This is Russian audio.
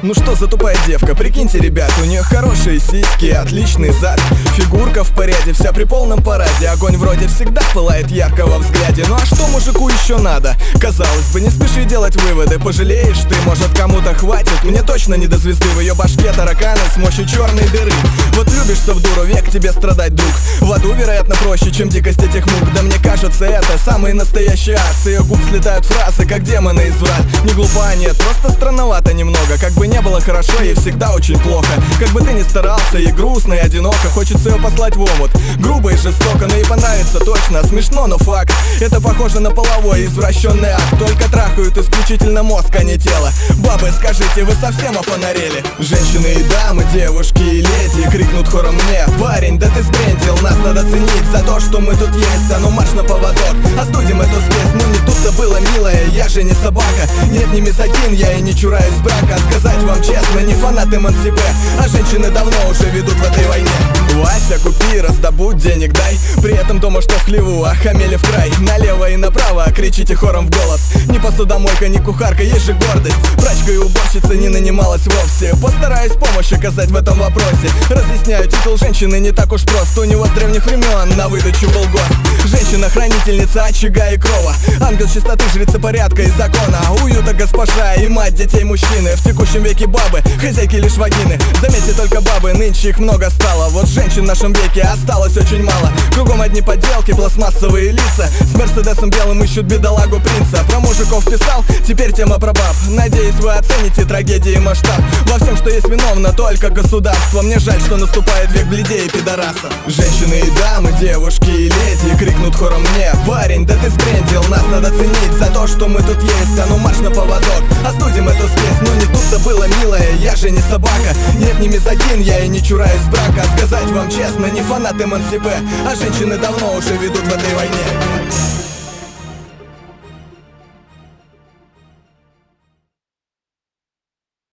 Ну что за тупая девка, прикиньте, ребят, у нее хорошие сиськи, отличный зад, фигурка в порядке, вся при полном параде. Огонь вроде всегда пылает ярко во взгляде. Ну а что мужику еще надо? Казалось бы, не спеши делать выводы. Пожалеешь ты, может кому-то хватит. Мне точно не до звезды, в ее башке тараканы с мощью черной дыры. Вот любишься в дуру, век тебе страдать, друг. В аду, вероятно, проще, чем дикость этих мук. Да мне кажется, это самый настоящий ад. С ее губ слетают фразы, как демоны из врат. Не глупа, нет, просто странновато немного. Как бы не было хорошо, ей всегда очень плохо. Как бы ты ни старался, ей грустно и одиноко. Хочется ее послать в омут, грубо и жестоко. Но ей понравится точно, смешно, но факт. Это похоже на половой извращенный акт. Только трахают исключительно мозг, а не тело. Бабы, скажите, вы совсем опонарели? Женщины и дамы, девушки и леди крикнут хором мне: парень, да ты сбрендил, нас надо ценить за то, что мы тут есть. А ну марш на поводок, остудим эту спесь. Ну не тут-то было, милая, я же не собака. Нет, не мизогин, я и не чураюсь брака. Сказать вам честно, не фанат эмансипе, а женщины давно уже ведут в этой войне. Вася, купи, раздобудь, денег дай. При этом дома что в хлеву, а хамели в край. Налево и направо кричите хором в голос. Ни посудомойка, ни кухарка, есть же гордость. Прачка и уборщица не нанималась вовсе. Постараюсь помощь оказать в этом вопросе. Разъясняю, титул женщины не так уж прост. У него с древних времен на выдачу был гость. Женщина-хранительница очага и крова, ангел чистоты, жрица порядка и закона, уюта госпожа и мать детей мужчины. В текущем веке бабы, хозяйки лишь вагины. Заметьте только бабы, нынче их много стало. Вот женщин в нашем веке осталось очень мало. Кругом одни подделки, пластмассовые лица. С мерседесом белым ищут бедолагу принца. Про мужиков писал, теперь тема про баб. Надеюсь, вы оцените трагедии и масштаб. Во всем, что есть, виновно только государство. Мне жаль, что наступает век блядей и пидорасов. Женщины и дамы, девушки и леди крикнут хором мне: парень, да ты сбрендил, нас надо ценить за то, что мы тут есть. А ну марш на поводок, остудим эту спесь. Ну не тут-то было, милая, я же не собака. Нет, не мизогин, я и не чураюсь брака. Сказать вам честно, не фанат эмансипе, а женщины давно уже ведут в этой войне.